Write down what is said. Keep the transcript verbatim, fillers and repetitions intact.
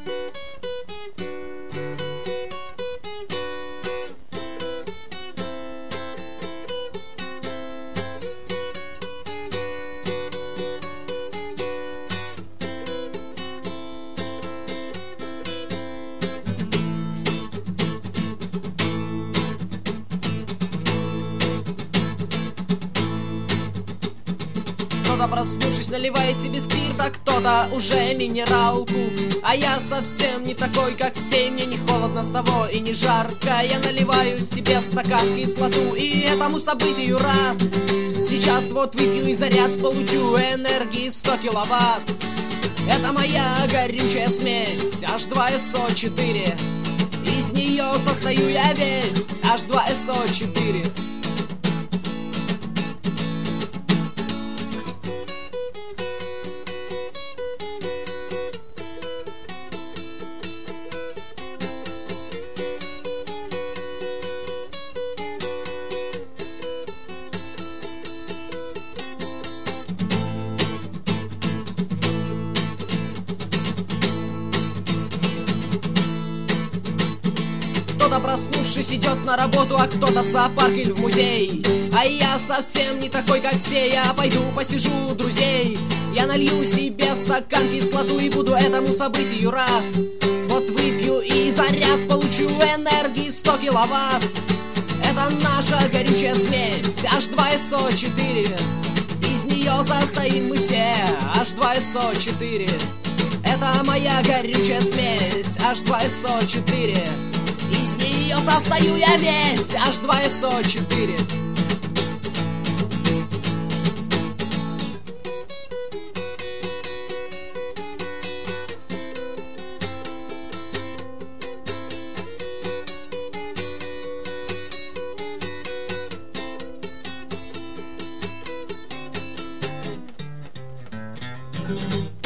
Кто-то, проснувшись, наливает себе спирт, а кто-то уже минералку. А я совсем не такой, как все, мне не холодно с того и не жарко. Я наливаю себе в стакан кислоту и этому событию рад. Сейчас вот выпью и заряд получу энергии сто киловатт. Это моя горючая смесь эйч два эс о четыре. Из нее состою я весь эйч два эс о четыре. Кто-то, проснувшись, идет на работу, а кто-то в зоопарк или в музей. А я совсем не такой, как все, я пойду посижу у друзей. Я налью себе в стакан кислоту и буду этому событию рад. Вот выпью и заряд получу энергии сто киловатт. Это наша горючая смесь эйч два эс о четыре. Из нее состоим мы все эйч два эс о четыре. Это моя горючая смесь эйч два эс о четыре. Из нее состою я весь эйч два эс о четыре. Thank you.